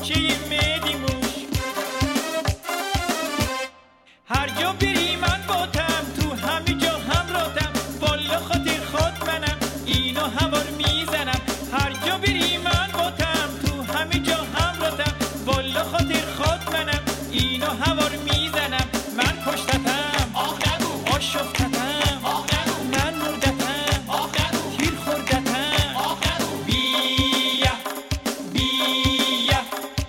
باغچه مهدی موش. هر جا بری من باتم، تو همه جا همراهتم، والا خاطر خود منم اینو هوار میزنم. هر جا بری من باتم، تو همه جا همراهتم، والا خاطر خود منم اینو هوار میزنم. من کشتتم آشفتتم، من مردتم تیر خوردتم. بیا بیا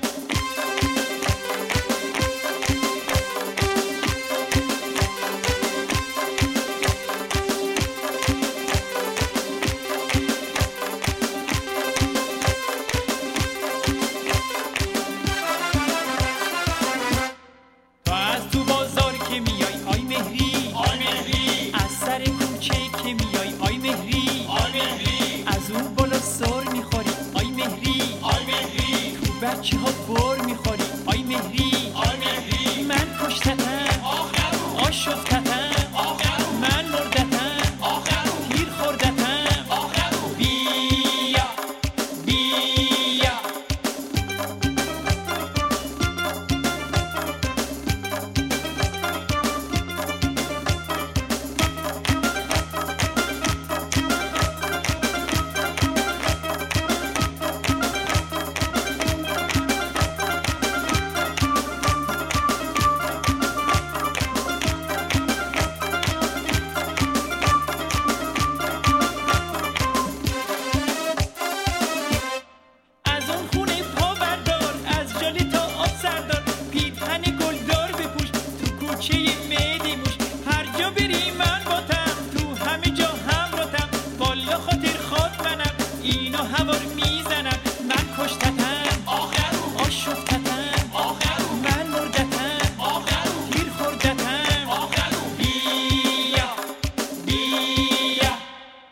تو از تو بازار که میای آی مهری، از سر کوچه که میای آی مهری، از اون بالا سر میخوری آی مهری، تو بچه ها